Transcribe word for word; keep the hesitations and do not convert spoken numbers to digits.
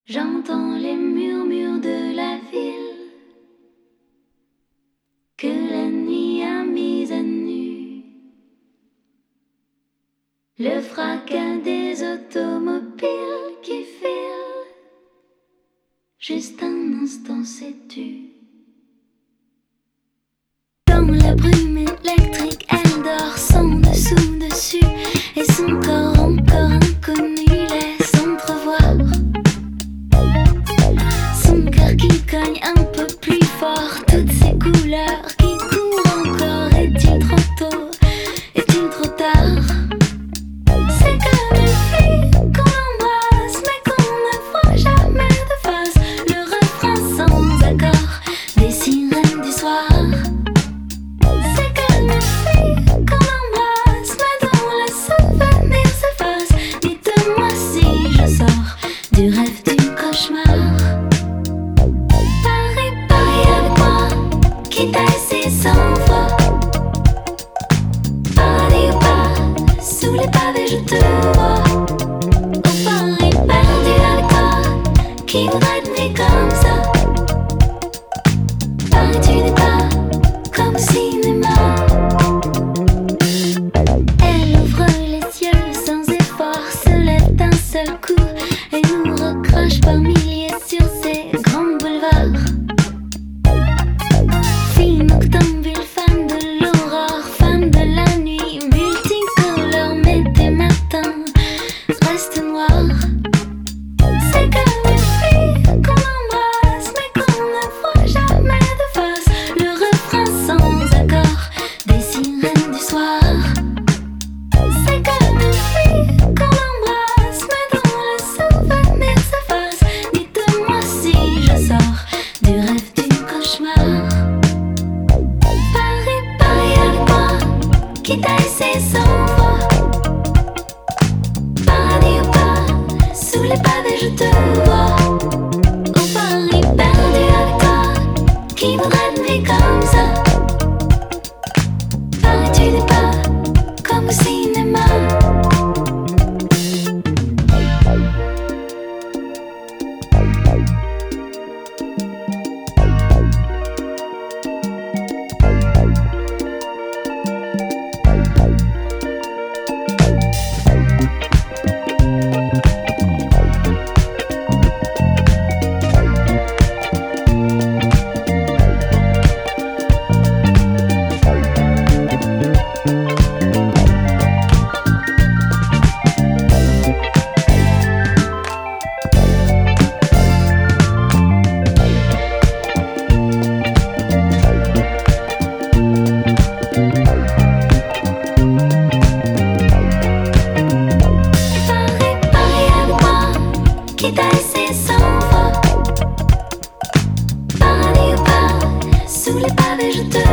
J'entends les murmures de la ville que la nuit a mise à nu. Le fracas des automobiles qui filent. Juste un instant, sais-tu? Dans la brume électrique, elle dort son dessous dessus et son corps encore inconnu laisse entrevoir son cœur qui cogne un peu plus fort. Toutes ces couleurs qui courent encore. Est-il trop tôt? Est-il trop tard? C'est comme une fille qu'on embrasse mais qu'on ne voit jamais de face. Le refrain sans accord des sirènes du soir. C'est comme une fille qu'on embrasse mais dont le souvenir s'efface. Dites-moi si je sors du rêve du cauchemar. Paris, Paris avec moi, quitte à essayer sans voix. Paris ou pas, sous les pavés je te vois. Au Paris perdu avec toi, qui voudrait une vie comme ça? Paris tu n'es pas comme au cinéma. Elle ouvre les yeux sans effort, se lève d'un seul coup et nous recrache par milliers sur ces grands boulevards. Fille noctambule, femme de l'aurore, femme de la nuit, multicolore, mais tes matins restent noirs. C'est comme une fille qu'on embrasse mais qu'on ne voit jamais de face. Le refrain sans accord des sirènes du soir. C'est comme une fille qu'on embrasse mais dont le souvenir s'efface. Dites-moi si je sors du rêve du cauchemar. Paris, Paris avec moi, quitte à essayer sans voix. Paradis ou pas, sous les pavés je te vois. Au Paris perdu avec toi, qui voudrait une vie comme ça? Paris tu n'es pas comme au cinéma. Paris, Paris avec moi, quitte à essayer sans voix. Paradis ou pas, sous les pavés je te